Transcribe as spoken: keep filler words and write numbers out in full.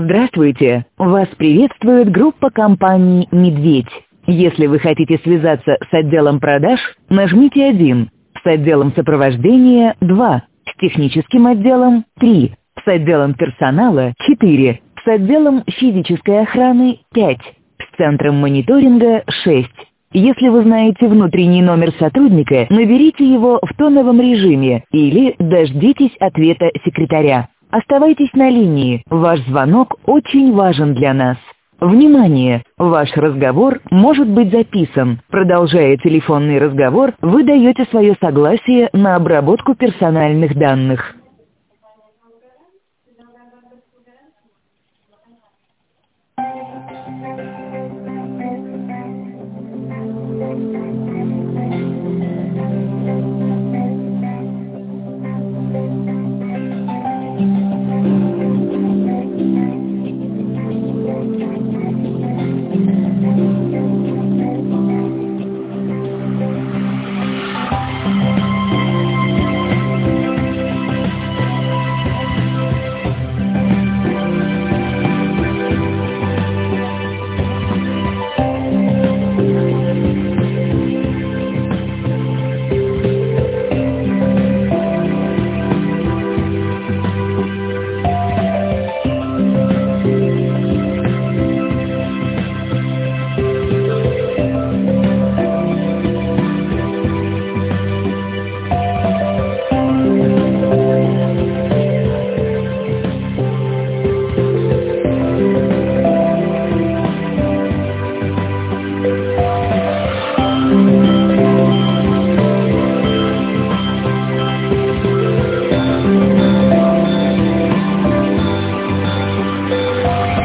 Здравствуйте! Вас приветствует группа компаний «Медведь». Если вы хотите связаться с отделом продаж, нажмите один, с отделом сопровождения – два, с техническим отделом – три, с отделом персонала – четыре, с отделом физической охраны – пять, с центром мониторинга – шесть. Если вы знаете внутренний номер сотрудника, наберите его в тоновом режиме или дождитесь ответа секретаря. Оставайтесь на линии, ваш звонок очень важен для нас. Внимание! Ваш разговор может быть записан. Продолжая телефонный разговор, вы даете свое согласие на обработку персональных данных.